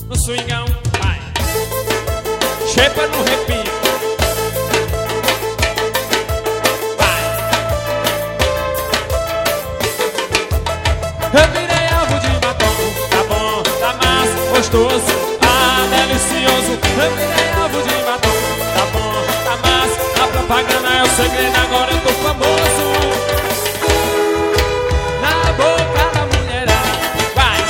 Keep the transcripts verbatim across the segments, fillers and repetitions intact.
no swingão, vai. Shaper no arrepio. Vai. Eu virei alvo de batom. Tá bom, tá massa, gostoso, ah, delicioso. Eu virei alvo de batom. Tá bom, tá massa, a propaganda é o segredo, agora eu tô famoso. Na boca da mulherada, vai.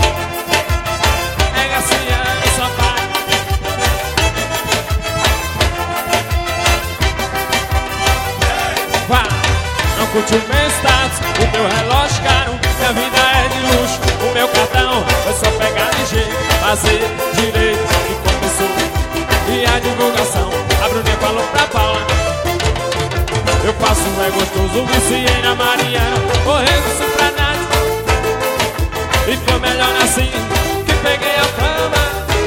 É Garciano, só vai. Vai. Não curte o meu status, o meu relógio caro, minha vida é de luxo, o meu cartão é só pegar ligeiro, fazer direito e começou. E a divulgação, a Bruninha falou pra Paula. Eu faço é gostoso, viciei na Mariana, correndo isso pra nada. E foi melhor assim que peguei a fama,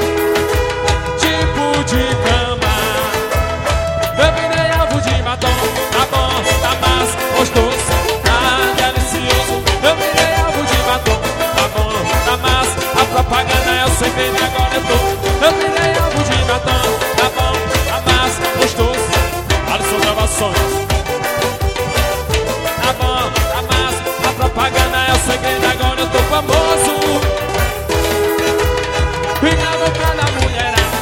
tipo de cama. Eu virei alvo de batom. Tá bom, tá massa, gostoso, tá delicioso. Eu virei alvo de batom. Tá bom, tá massa, a propaganda é o segredo, agora eu tô. Eu virei alvo de batom. Tá bom, tá massa, gostoso, Alisson Gravações. Tá bom, tá massa, a propaganda é o segredo, agora eu tô famoso. E na boca da mulherada,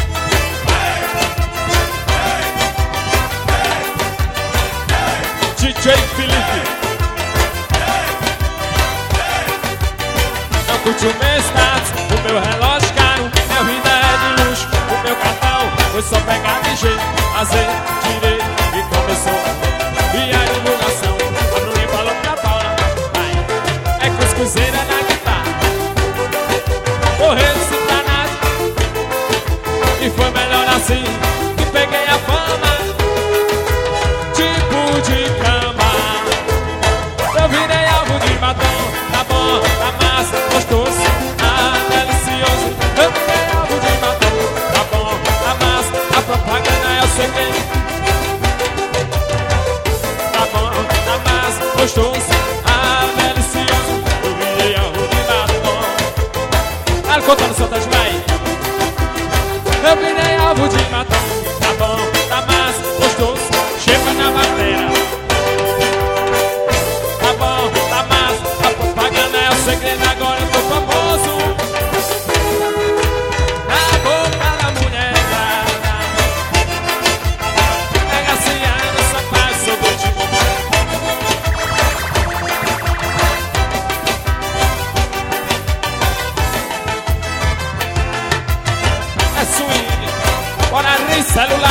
D J Felipe. Não curte o meu status, o meu relógio caro, minha vida é de luxo, o meu cartão foi só pegar de jeito, fazer direito e começou. E a divulgação, a Bruninha falou pra Paula, vai. É cuscuzeira na guitarra, correndo sem pra nada. E foi melhor assim que peguei a fama, tipo de cama. Eu virei alvo de batom. Tá bom, tá massa, gostoso, ah, delicioso. Eu virei alvo de batom. Tá bom, tá massa, a propaganda é o segredo. Tá bom, tá massa, gostoso, ah, delicioso. Eu virei alvo de batom. Ela contando solta de vai. Eu virei alvo de batom. Tá bom, tá massa, gostoso, chega na matéria. Tá bom, tá massa, a propaganda é o segredo, agora eu tô famoso. Na boca da mulherada, é Garciano, só faz sobre ti. É swing, bora rir, celular.